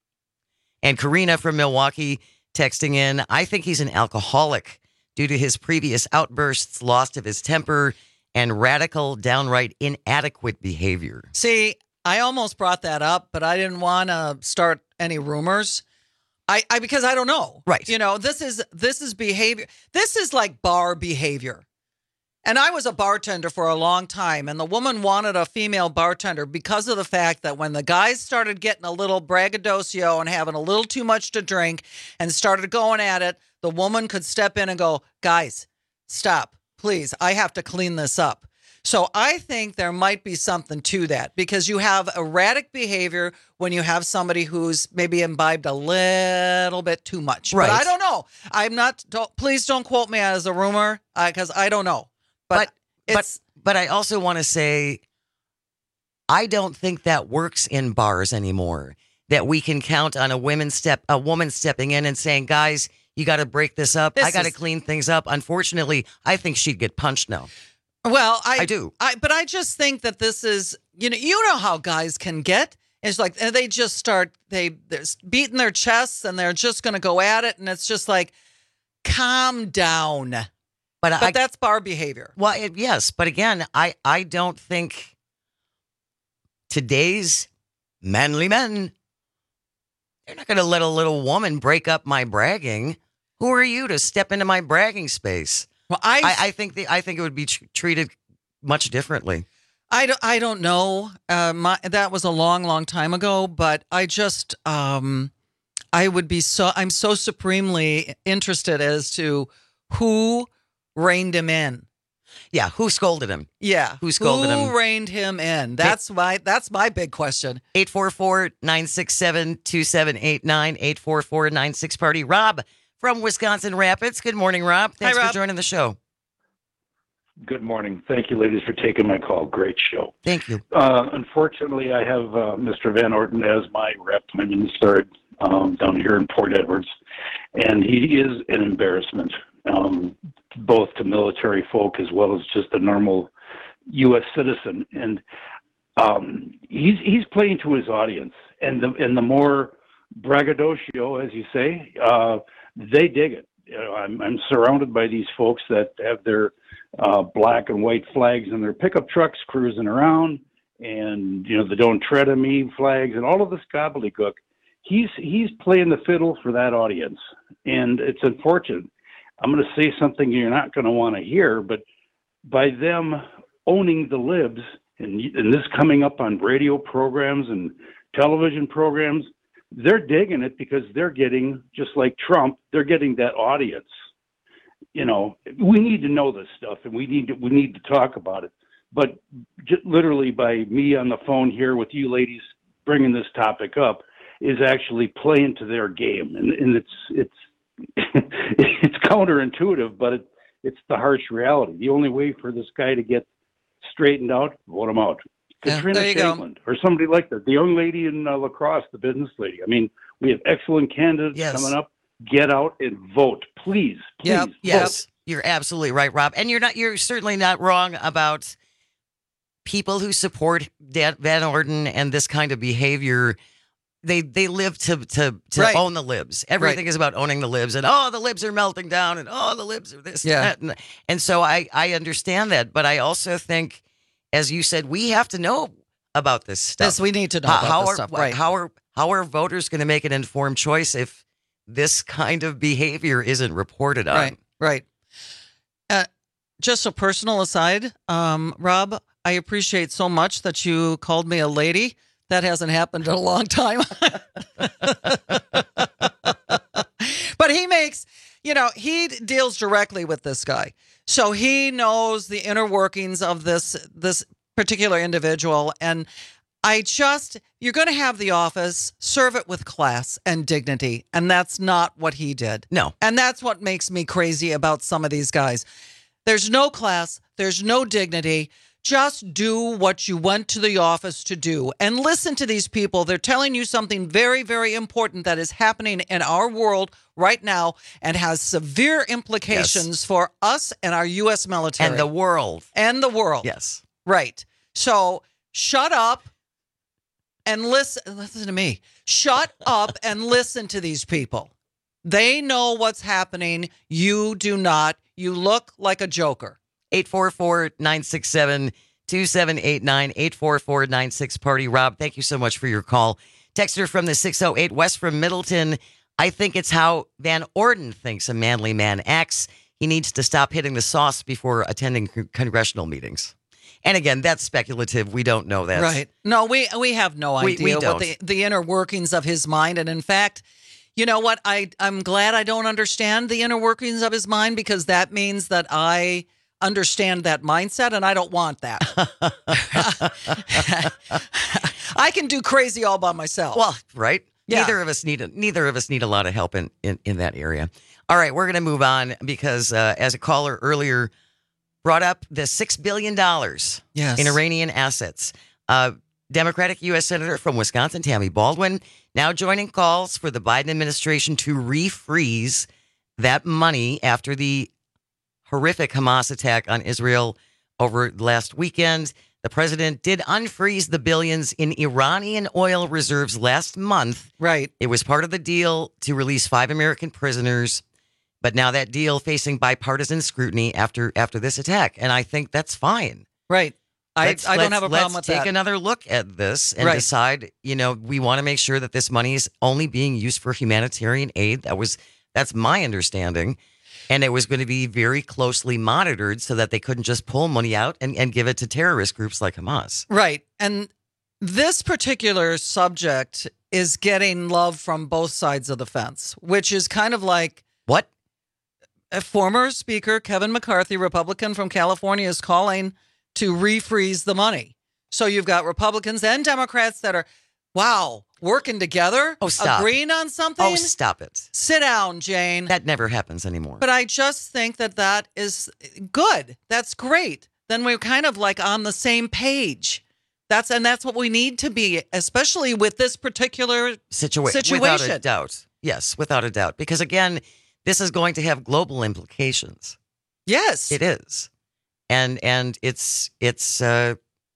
And Karina from Milwaukee texting in, I think he's an alcoholic due to his previous outbursts, loss of his temper, and radical, downright inadequate behavior. See, I almost brought that up, but I didn't want to start any rumors. I, I because I don't know. Right. You know, this is this is behavior. This is like bar behavior. And I was a bartender for a long time, and the woman wanted a female bartender because of the fact that when the guys started getting a little braggadocio and having a little too much to drink and started going at it, the woman could step in and go, guys, stop, please. I have to clean this up. So I think there might be something to that because you have erratic behavior when you have somebody who's maybe imbibed a little bit too much. Right. But I don't know. I'm not, don't, please don't quote me as a rumor because I don't know. But, But it's, but, but I also want to say, I don't think that works in bars anymore. That we can count on a woman step, a woman stepping in and saying, "Guys, you got to break this up. This I got to is- clean things up." Unfortunately, I think she'd get punched now. well, I, I do. I, but I just think that this is, you know, you know how guys can get. It's like and they just start, they, they're beating their chests and they're just going to go at it. And it's just like, calm down. But, But I, that's bar behavior. well, it, yes, but again, I I don't think today's manly men, they're not going to let a little woman break up my bragging. Who are you to step into my bragging space? Well, I, I, I think the I think it would be tr- treated much differently. I don't, I don't know. Uh, my, that was a long, long time ago, but I just, um, I would be so, I'm so supremely interested as to who reined him in. Yeah, who scolded him? Yeah. Who scolded who him? Who reined him in? That's my that's my big question. eight four four, nine six seven, two seven eight nine, eight four four, nine six party. Rob from Wisconsin Rapids. Good morning, Rob. Thanks Hi, Rob. for joining the show. Good morning. Thank you, ladies, for taking my call. Great show. Thank you. Uh, unfortunately, I have uh, Mister Van Orden as my rep. I'm in the third um, down here in Port Edwards, and he is an embarrassment, um, both to military folk as well as just a normal U S citizen. And um, he's he's playing to his audience, and the and the more braggadocio, as you say, uh, they dig it. You know, I'm I'm surrounded by these folks that have their uh, black and white flags in their pickup trucks cruising around, and you know the "Don't Tread on Me" flags and all of this gobbledygook. He's he's playing the fiddle for that audience, and it's unfortunate. I'm going to say something you're not going to want to hear, but by them owning the libs and, and this coming up on radio programs and television programs, they're digging it because they're getting, just like Trump, they're getting that audience. You know, we need to know this stuff, and we need to, we need to talk about it. But just literally by me on the phone here with you ladies bringing this topic up is actually playing to their game, and, and it's it's it's counterintuitive, but it, it's the harsh reality. The only way for this guy to get straightened out, vote him out. Yeah, Katrina there you Shaveland, go. or somebody like that. The young lady in uh, La Crosse, the business lady. I mean, we have excellent candidates Yes. coming up. Get out and vote, please. Please. Yep. vote. Yes, you're absolutely right, Rob. And you're not. You're certainly not wrong about people who support Dan, Van Orden and this kind of behavior. They they live to to to Right. own the libs. Everything Right. is about owning the libs, and oh, the libs are melting down, and oh, the libs are this, Yeah. that, and, and so I I understand that, but I also think, as you said, we have to know about this stuff. Yes, we need to know how, about how this are, stuff, right. How are how are voters going to make an informed choice if this kind of behavior isn't reported on? Right, right. Uh, just a personal aside, um, Rob, I appreciate so much that you called me a lady. That hasn't happened in a long time. But he makes, you know, he deals directly with this guy. So he knows the inner workings of this this particular individual. And I just, you're going to have the office, serve it with class and dignity. And that's not what he did. No. And that's what makes me crazy about some of these guys. There's no class. There's no dignity. Just do what you went to the office to do and listen to these people. They're telling you something very, very important that is happening in our world right now and has severe implications Yes. for us and our U S military. And the world. And the world. Yes. Right. So shut up and listen. Listen to me. Shut up and listen to these people. They know what's happening. You do not. You look like a joker. eight four four, nine six seven, two seven eight nine, eight four four, nine six party. Rob, thank you so much for your call. Texter from the six oh eight, West from Middleton. I think it's how Van Orden thinks a manly man acts. He needs to stop hitting the sauce before attending con- congressional meetings. And again, that's speculative. We don't know that. Right. No, we we have no We- idea we what don't. the, the inner workings of his mind. And in fact, you know what? I, I'm glad I don't understand the inner workings of his mind, because that means that I understand that mindset, and I don't want that. I can do crazy all by myself. Well, right. Yeah. Neither of us need a, neither of us need a lot of help in, in, in that area. All right, we're going to move on because uh, as a caller earlier brought up the six billion dollars Yes. in Iranian assets. Uh, Democratic U S Senator from Wisconsin, Tammy Baldwin, now joining calls for the Biden administration to refreeze that money after the horrific Hamas attack on Israel over last weekend. The president did unfreeze the billions in Iranian oil reserves last month. Right. It was part of the deal to release five American prisoners. But now that deal facing bipartisan scrutiny after after this attack. And I think that's fine. Right. I, Let's- I don't let's- have a problem with Let's that. take another look at this and Right. decide, you know, we want to make sure that this money is only being used for humanitarian aid. That was, that's my understanding. And it was going to be very closely monitored so that they couldn't just pull money out and, and give it to terrorist groups like Hamas. Right. And this particular subject is getting love from both sides of the fence, which is kind of like what? A former Speaker Kevin McCarthy, Republican from California, is calling to refreeze the money. So you've got Republicans and Democrats that are, wow, working together, oh, stop. agreeing on something. Oh, stop it. Sit down, Jane. That never happens anymore. But I just think that that is good. That's great. Then we're kind of like on the same page. That's and that's what we need to be, especially with this particular Situa- situation. Without a doubt. Yes, without a doubt. Because again, this is going to have global implications. Yes. It is. And and it's it's uh,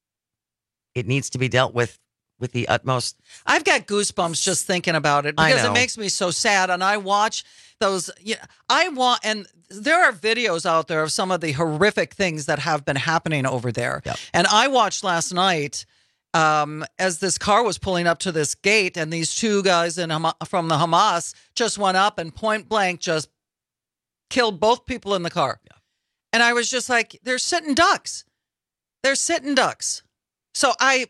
it needs to be dealt with with the utmost. I've got goosebumps just thinking about it because it makes me so sad. And I watch those. You know, I want, and there are videos out there of some of the horrific things that have been happening over there. Yep. And I watched last night um, as this car was pulling up to this gate, and these two guys in Ham- from the Hamas just went up and point blank just killed both people in the car. Yeah. And I was just like, they're sitting ducks. They're sitting ducks. So I.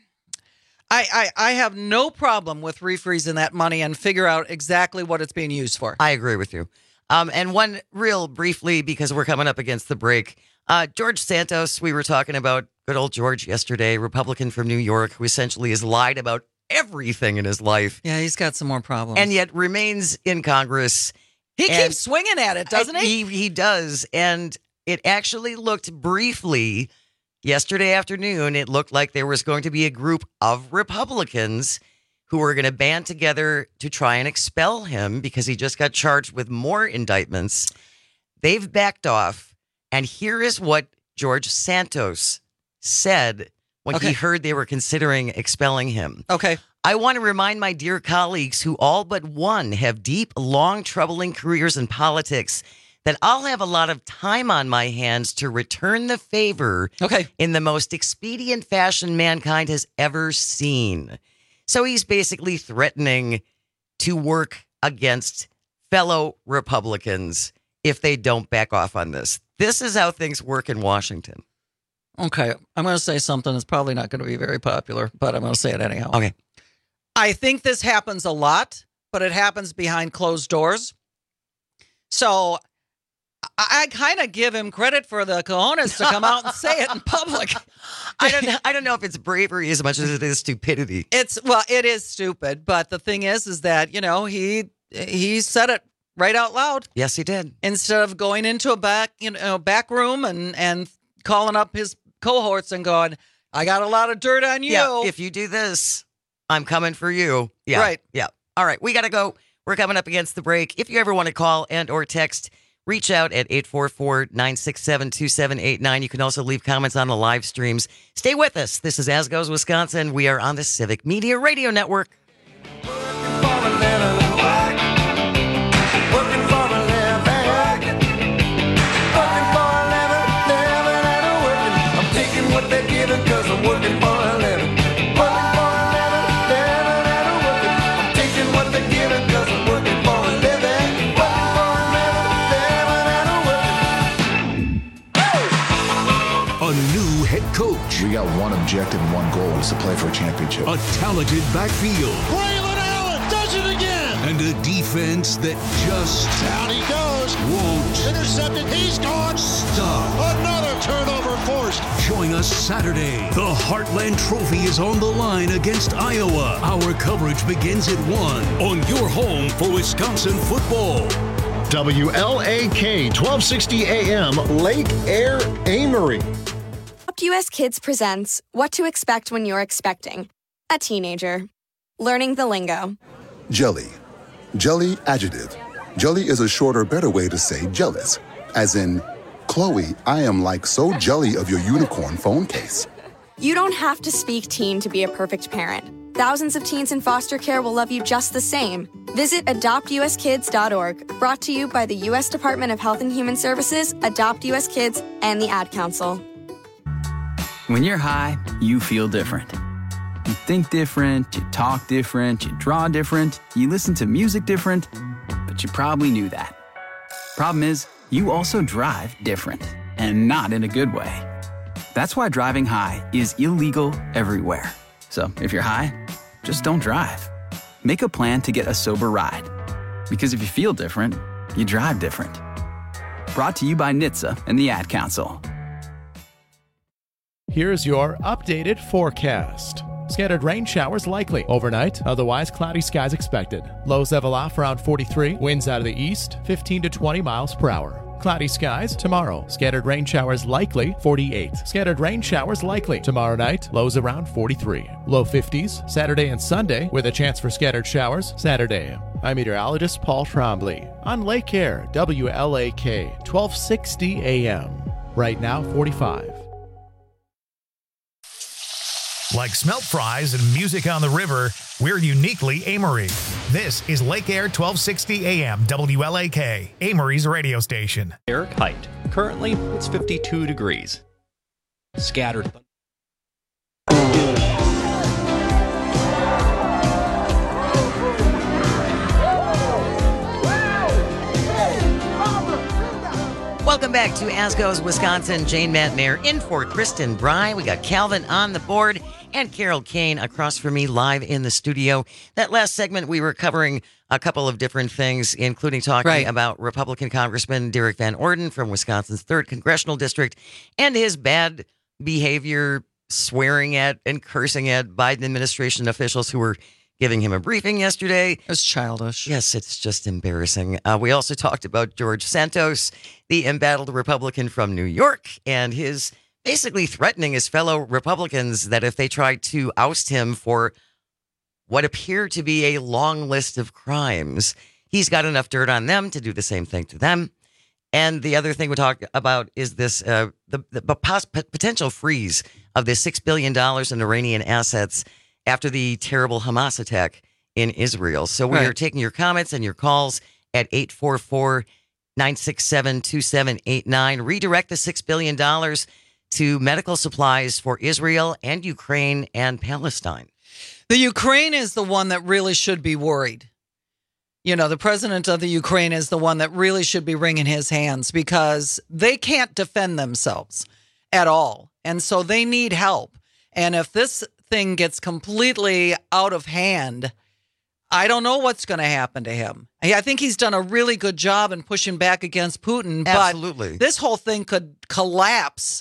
I, I, I have no problem with refreezing that money and figure out exactly what it's being used for. I agree with you. Um, and one real briefly, because we're coming up against the break, uh, George Santos, we were talking about good old George yesterday, Republican from New York, who essentially has lied about everything in his life. Yeah, he's got some more problems. And yet remains in Congress. He and keeps swinging at it, doesn't he? He, he does. And it actually looked briefly yesterday afternoon, it looked like there was going to be a group of Republicans who were going to band together to try and expel him because he just got charged with more indictments. They've backed off. And here is what George Santos said when Okay. he heard they were considering expelling him. Okay. I want to remind my dear colleagues who all but one have deep, long, troubling careers in politics that I'll have a lot of time on my hands to return the favor okay. in the most expedient fashion mankind has ever seen. So he's basically threatening to work against fellow Republicans if they don't back off on this. This is how things work in Washington. Okay. I'm going to say something that's probably not going to be very popular, but I'm going to say it anyhow. Okay. I think this happens a lot, but it happens behind closed doors. So I, I kind of give him credit for the cojones to come out and say it in public. I don't know, I don't know if it's bravery as much as it is stupidity. It's well, it is stupid, but the thing is, is that you know he he said it right out loud. Yes, he did. Instead of going into a back you know back room and and calling up his cohorts and going, "I got a lot of dirt on you. Yeah, if you do this, I'm coming for you." Yeah, right. Yeah. All right, we got to go. We're coming up against the break. If you ever want to call and or text, reach out at eight four four, nine six seven, two seven eight nine. You can also leave comments on the live streams. Stay with us. This is As Goes Wisconsin. We are on the Civic Media Radio Network. Coach. We got one objective and one goal is to play for a championship. A talented backfield. Braylon Allen does it again. And a defense that just down he goes. Won't intercepted. He's gone. Stop. Another turnover forced. Join us Saturday. The Heartland Trophy is on the line against Iowa. Our coverage begins at one on your home for Wisconsin football. W L A K twelve sixty A M Lake Air Amory. U S Kids presents What to Expect When You're Expecting a Teenager. Learning the lingo. Jelly. Jelly adjective. Jelly is a shorter, better way to say jealous. As in, Chloe, I am like so jelly of your unicorn phone case. You don't have to speak teen to be a perfect parent. Thousands of teens in foster care will love you just the same. Visit adopt u s kids dot org, brought to you by the U S Department of Health and Human Services, Adopt U S Kids, and the Ad Council. When you're high, you feel different. You think different, you talk different, you draw different, you listen to music different, but you probably knew that. Problem is, you also drive different, and not in a good way. That's why driving high is illegal everywhere. So if you're high, just don't drive. Make a plan to get a sober ride. Because if you feel different, you drive different. Brought to you by N H T S A and the Ad Council. Here's your updated forecast. Scattered rain showers likely overnight, otherwise cloudy skies expected. Lows level off around forty-three, winds out of the east, fifteen to twenty miles per hour. Cloudy skies tomorrow. Scattered rain showers likely, forty-eight. Scattered rain showers likely tomorrow night, lows around forty-three. Low fifties, Saturday and Sunday, with a chance for scattered showers Saturday. I'm meteorologist Paul Trombley on Lake Air, W L A K, twelve sixty A M. Right now, forty-five. Like smelt fries and music on the river, we're uniquely Amory. This is Lake Air twelve sixty A M W L A K, Amory's radio station. Eric Height. Currently, it's fifty-two degrees. Scattered. Welcome back to As Goes Wisconsin. Jane Matnair in for Kristen Bry. We got Calvin on the board and Carol Kane across from me live in the studio. That last segment, we were covering a couple of different things, including talking right. about Republican Congressman Derek Van Orden from Wisconsin's third Congressional District and his bad behavior, swearing at and cursing at Biden administration officials who were giving him a briefing yesterday. It was childish. Yes, it's just embarrassing. Uh, we also talked about George Santos, the embattled Republican from New York, and his basically threatening his fellow Republicans that if they tried to oust him for what appear to be a long list of crimes, he's got enough dirt on them to do the same thing to them. And the other thing we talk about is this uh, the, the pos- potential freeze of the six billion dollars in Iranian assets after the terrible Hamas attack in Israel. So we right. are taking your comments and your calls at eight four four, nine six seven, two seven eight nine. Redirect the six billion dollars to medical supplies for Israel and Ukraine and Palestine. The Ukraine is the one that really should be worried. You know, the president of the Ukraine is the one that really should be wringing his hands because they can't defend themselves at all. And so they need help. And if this thing gets completely out of hand, I don't know what's going to happen to him. I think he's done a really good job in pushing back against Putin. Absolutely. But this whole thing could collapse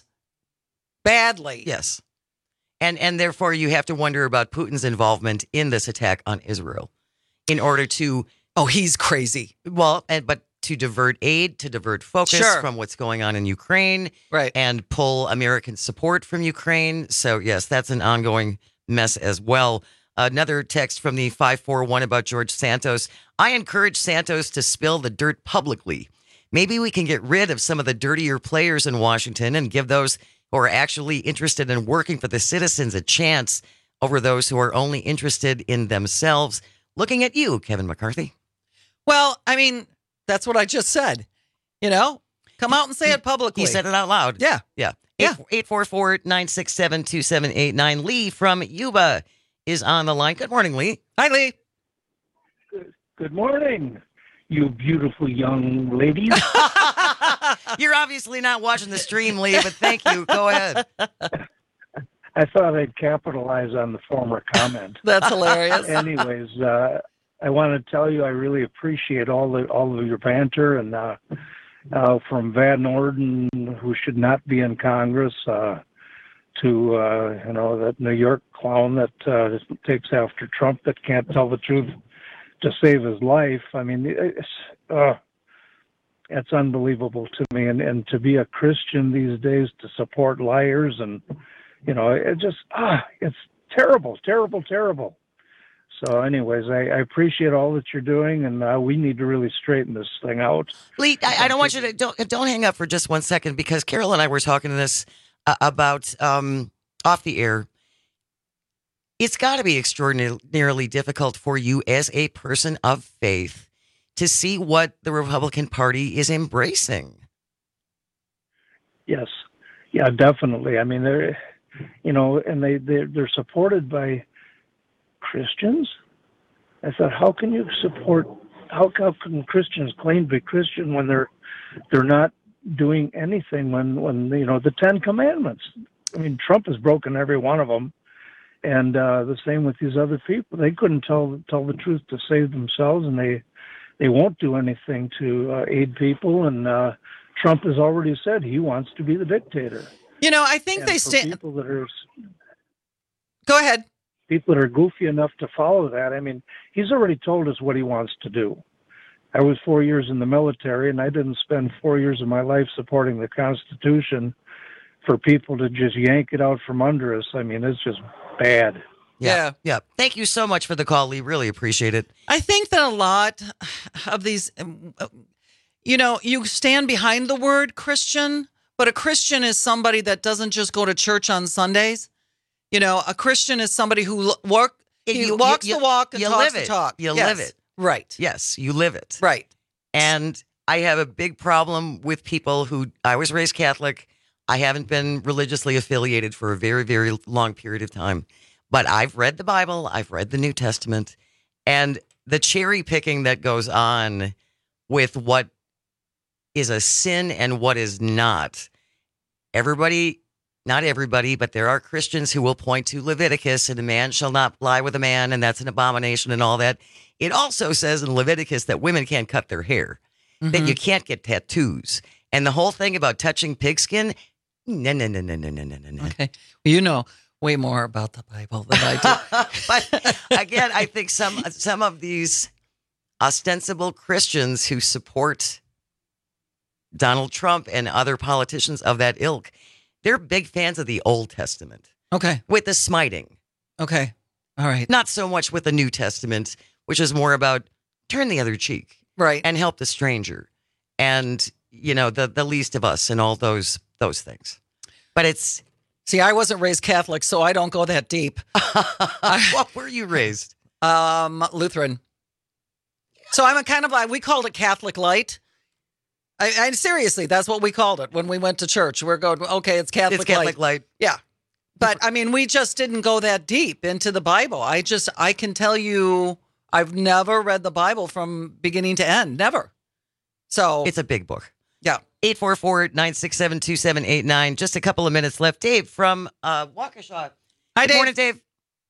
badly. Yes. And and therefore you have to wonder about Putin's involvement in this attack on Israel in order to... Oh, he's crazy. Well, and but to divert aid, to divert focus sure. from what's going on in Ukraine. Right. And pull American support from Ukraine. So, yes, that's an ongoing mess as well. Another text from the five four one about George Santos. I encourage Santos to spill the dirt publicly. Maybe we can get rid of some of the dirtier players in Washington and give those who are actually interested in working for the citizens a chance over those who are only interested in themselves. Looking at you, Kevin McCarthy. Well, I mean, that's what I just said. You know, come out and say it publicly. He said it out loud. Yeah. Yeah. Yeah. eight four four, nine six seven, two seven eight nine. Lee from Yuba is on the line. Good morning, Lee. Hi, Lee. Good, good morning, you beautiful young ladies. You're obviously not watching the stream, Lee, but thank you. Go ahead. I thought I'd capitalize on the former comment. That's hilarious. Anyways, uh, I want to tell you I really appreciate all the all of your banter, and uh, uh, from Van Orden, who should not be in Congress, uh, to uh, you know that New York clown that uh, takes after Trump that can't tell the truth to save his life. I mean, it's uh, it's unbelievable to me, and and to be a Christian these days to support liars, and you know it just ah, it's terrible, terrible, terrible. So anyways, I, I appreciate all that you're doing, and uh, we need to really straighten this thing out. Lee, I, I don't want you to, don't, don't hang up for just one second, because Carol and I were talking to this uh, about um, off the air. It's got to be extraordinarily difficult for you as a person of faith to see what the Republican Party is embracing. Yes. Yeah, definitely. I mean, they're, you know, and they, they're, they're supported by Christians. I thought, how can you support, how, how can Christians claim to be Christian when they're they're not doing anything when, when you know, the Ten Commandments. I mean, Trump has broken every one of them. And uh, the same with these other people. They couldn't tell tell the truth to save themselves, and they they won't do anything to uh, aid people. And uh, Trump has already said he wants to be the dictator. You know, I think and they for stand. People that are Go ahead. People that are goofy enough to follow that. I mean, he's already told us what he wants to do. I was four years in the military, and I didn't spend four years of my life supporting the Constitution for people to just yank it out from under us. I mean, it's just bad. Yeah. Yeah. Yeah. Thank you so much for the call, Lee. Really appreciate it. I think that a lot of these, you know, you stand behind the word Christian, but a Christian is somebody that doesn't just go to church on Sundays. You know, a Christian is somebody who work, he You- walks you- the walk and you talks live the it. talk. You Yes. live it. Right. Yes, you live it. Right. And I have a big problem with people who, I was raised Catholic. I haven't been religiously affiliated for a very, very long period of time. But I've read the Bible, I've read the New Testament, and the cherry picking that goes on with what is a sin and what is not. Everybody, not everybody, but there are Christians who will point to Leviticus and a man shall not lie with a man, and that's an abomination and all that. It also says in Leviticus that women can't cut their hair, that Mhm. you can't get tattoos. And the whole thing about touching pigskin, no, no, no, no, no, no, no, no. Okay. You know way more about the Bible than I do. But again, I think some some of these ostensible Christians who support Donald Trump and other politicians of that ilk, they're big fans of the Old Testament. Okay. With the smiting. Okay. All right. Not so much with the New Testament, which is more about turn the other cheek. Right. And help the stranger. And, you know, the the least of us and all those those things. But it's See, I wasn't raised Catholic, so I don't go that deep. What were you raised? Um, Lutheran. So I'm a kind of like, we called it Catholic Light. I, I seriously, that's what we called it when we went to church. We're going, okay, it's Catholic It's Catholic Light. Yeah. But I mean, we just didn't go that deep into the Bible. I just, I can tell you, I've never read the Bible from beginning to end. Never. So It's a big book. Yeah. eight four four, nine six seven, two seven eight nine. Just a couple of minutes left. Dave from uh, Waukesha. Hi, Good Dave. morning, Dave.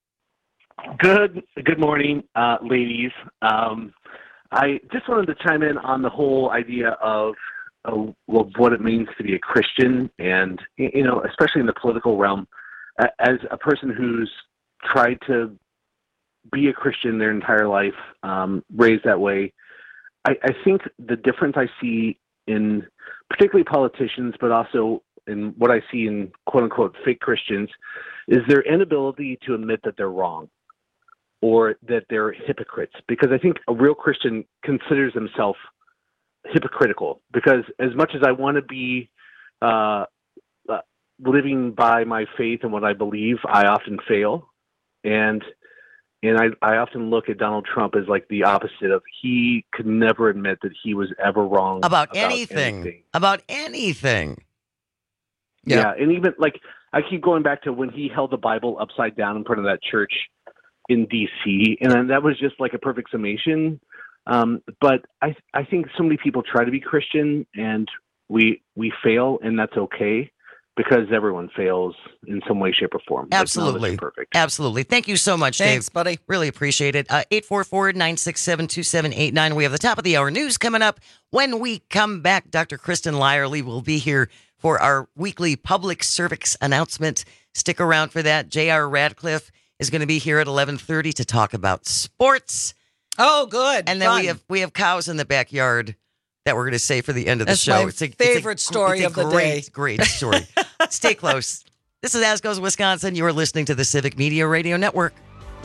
Good good morning, uh, ladies. Um, I just wanted to chime in on the whole idea of, uh, of what it means to be a Christian, and you know, especially in the political realm. Uh, as a person who's tried to be a Christian their entire life, um, raised that way, I, I think the difference I see in particularly politicians, but also in what I see in quote unquote fake Christians, is their inability to admit that they're wrong or that they're hypocrites. Because I think a real Christian considers himself hypocritical, because as much as I want to be uh, uh, living by my faith and what I believe, I often fail. And And I, I often look at Donald Trump as like the opposite of, he could never admit that he was ever wrong About, about anything. anything. About anything. Yeah. Yeah. And even like, I keep going back to when he held the Bible upside down in front of that church in D C, and then that was just like a perfect summation. Um, but I, I think so many people try to be Christian, and we, we fail, and that's okay, because everyone fails in some way, shape, or form. Like, none of us Absolutely. are perfect. Absolutely. Thank you so much, Thanks, Dave. buddy. Really appreciate it. Uh, eight four four, nine six seven, two seven eight nine. We have the top of the hour news coming up. When we come back, Doctor Kristen Lyerly will be here for our weekly public service announcement. Stick around for that. J R. Radcliffe is going to be here at eleven thirty to talk about sports. Oh, good. And then Fun. we have we have cows in the backyard that we're going to say for the end of the That's show. my it's a, favorite it's a, story it's a of the great, day. Great story. Stay close. This is As Goes Wisconsin. You are listening to the Civic Media Radio Network.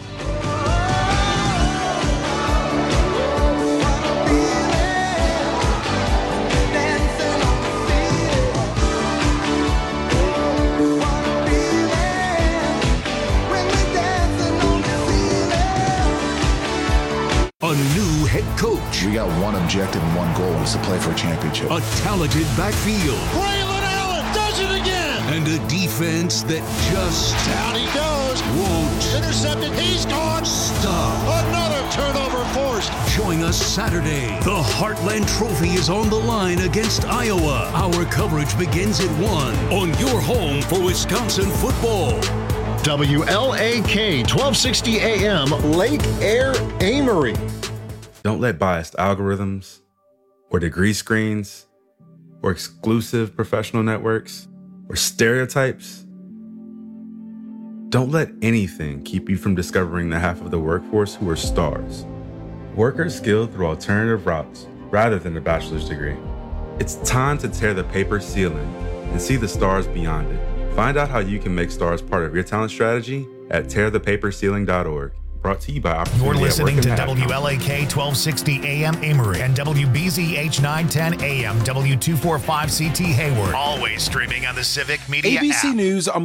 A new head coach. We got one objective and one goal, is to play for a championship. A talented backfield. Braylon Allen does it again. and a defense that just Down he goes. won't Intercepted. He's gone. stop. Another turnover forced. Join us Saturday. The Heartland Trophy is on the line against Iowa. Our coverage begins at one on your home for Wisconsin football. W L A K twelve sixty A M, Lake Air, Amory. Don't let biased algorithms or degree screens or exclusive professional networks or stereotypes, don't let anything keep you from discovering the half of the workforce who are stars. Workers skilled through alternative routes rather than a bachelor's degree. It's time to tear the paper ceiling and see the stars beyond it. Find out how you can make stars part of your talent strategy at tear the paper ceiling dot org. Brought to you by Opportunity You're listening at to Work W L A K twelve sixty A M Amory and W B Z H nine ten A M W two forty-five C T Hayward. Always streaming on the Civic Media A B C app. News, I'm